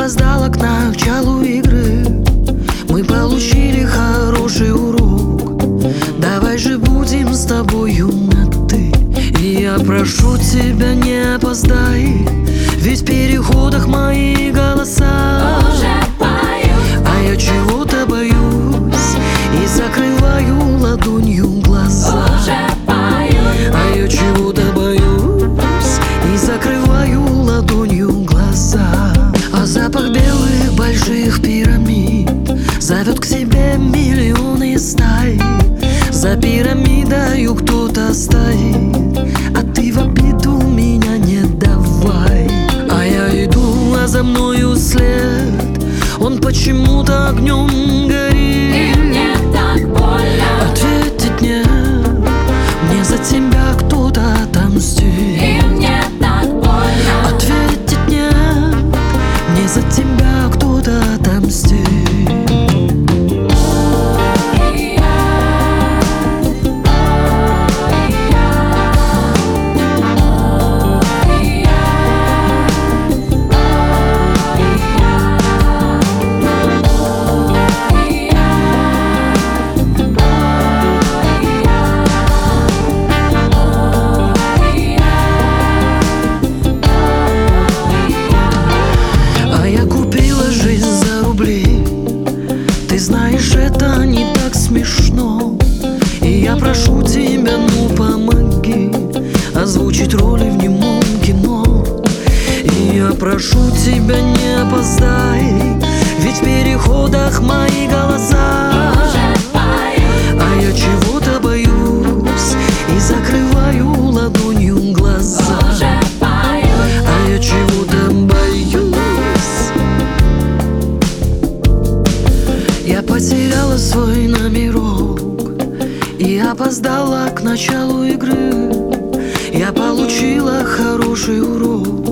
опоздала к началу игры. Мы получили хороший урок. Давай же будем с тобою на «ты». И я прошу тебя, не опоздай, ведь в переходах мои голоса уже поют. А я чего-то боюсь и закрываю ладонью глаза. Уже поют. А я чего-то боюсь и закрываю ладонью глаза. А запах белых больших пирамид зовет к себе миллионы стай. За пирамидою кто-то стоит, а ты в обиду меня не давай. А я иду, а за мною след, он почему-то огнем горит. И мне так больно. Ответить нет, мне за тебя кто-то отомстит. И мне так больно. Ответить нет, мне за тебя кто-то отомстит. Ты знаешь, это не так смешно, и я прошу тебя, ну помоги озвучить роли в немом кино. И я прошу тебя, не опоздай, ведь в переходах мои голоса Уже поют. А я чего-то боюсь и закрываю ладонью глаза. Уже поют. А я чего-то боюсь. Я потеряла свой номерок и опоздала к началу игры. Я получила хороший урок.